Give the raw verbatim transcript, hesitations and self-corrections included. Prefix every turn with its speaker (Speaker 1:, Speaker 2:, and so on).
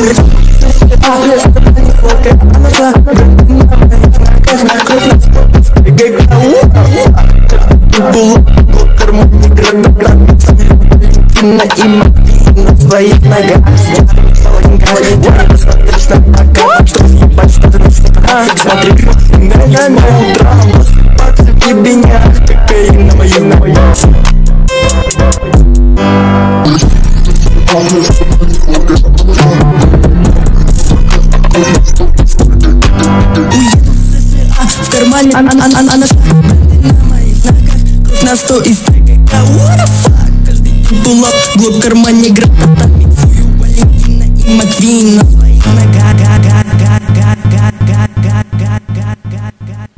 Speaker 1: На своих ногах достаточно пока, что съебать что-то на себя. Смотри, на мой утром пацаны меня, кокаин на моей ноге. В кармане она на моих ногах на сто из трека. What the fuck? Каждый день пулап, глок в кармане, гранатами. Валентина и Маквин.